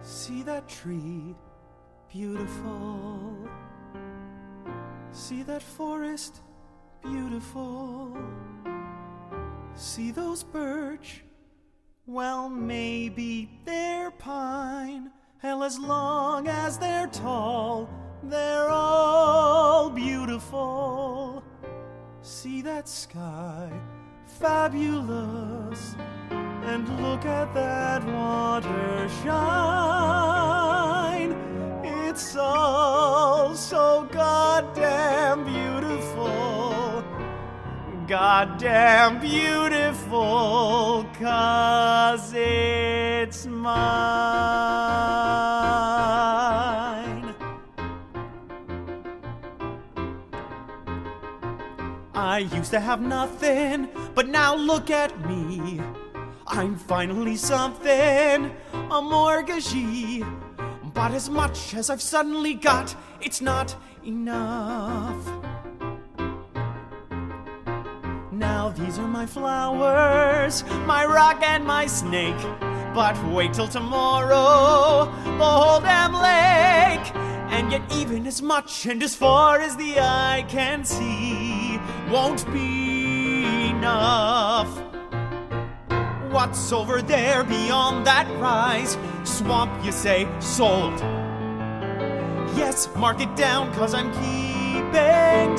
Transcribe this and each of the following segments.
See that tree, beautiful. See that forest, beautiful. See those birch, well, maybe they're pine. Hell, as long as they're tall, they're all beautiful. See that sky, fabulous. And look at that water shine. It's all so goddamn beautiful. Goddamn beautiful, 'cause it's mine. I used to have nothing, but now look at me. I'm finally something, a mortgagee. But as much as I've suddenly got, it's not enough. Now these are my flowers, my rock and my snake. But wait till tomorrow, the whole damn lake. And yet even as much and as far as the eye can see won't be enough. What's over there beyond that rise? Swamp, you say, sold. Yes, mark it down, 'cause I'm keeping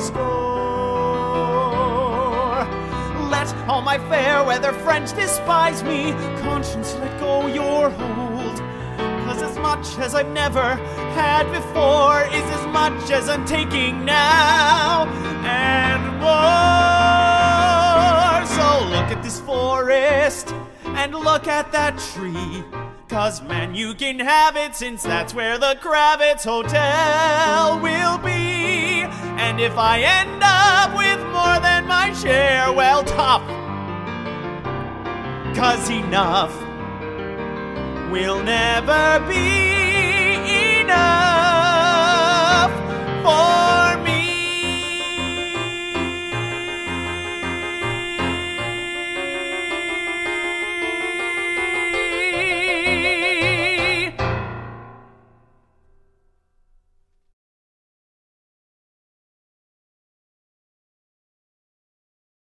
score. Let all my fair weather friends despise me. Conscience, let go your hold. 'Cause as much as I've never had before is as much as I'm taking now, and more. So look at this forest, and look at that tree. 'Cause man, you can have it, since that's where the Kravitz Hotel will be. And if I end up with more than my share, well, tough. 'Cause enough will never be enough.